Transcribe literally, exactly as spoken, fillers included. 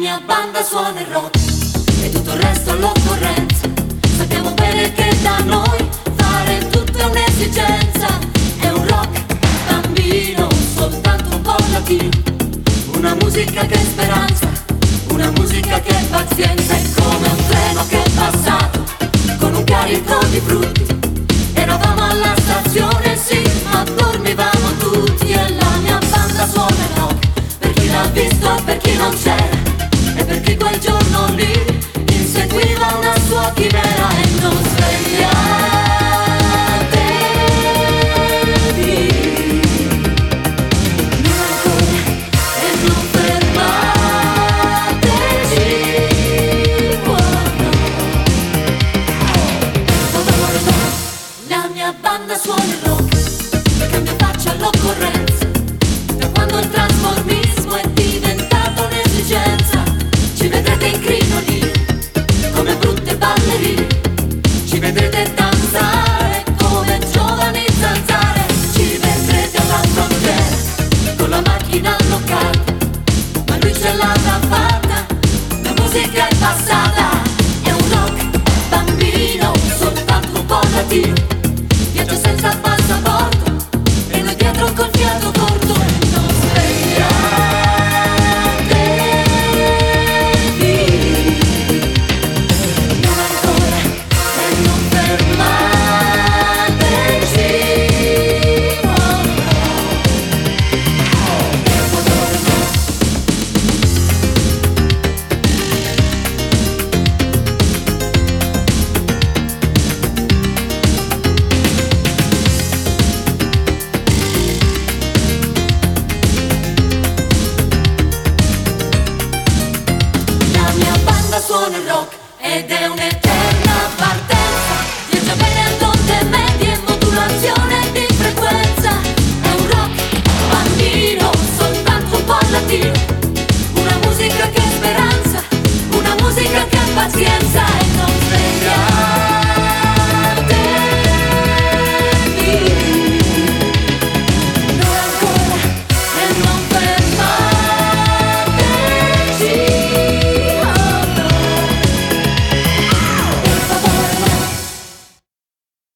mia banda suona il rock e tutto il resto all'occorrenza. Sappiamo bene che da noi fare tutto è un'esigenza. È un rock bambino, soltanto un po' latino. Una musica che è speranza, una musica che è pazienza. È come un treno che è passato con un carico di frutti. Eravamo alla stazione, sì, ma dormivamo tutti. E la mia banda suona il rock per chi l'ha visto e per chi non c'era, e per chi quel giorno lì inseguiva una sua chimera. E non svegliatevi, non ancora, e non fermateci, guarda. La mia banda suona il rock e cambia faccia all'occorrenza. Da quando il trasformismo è diventato un'esigenza, ci vedrete in crino lì come brutte ballerine, ci vedrete danzare come giovani zanzare, ci vedrete alla frontiera con la macchina allocata, ma lui ce l'ha già fatta, la musica è passata. È un rock bambino, soltanto un po' latino.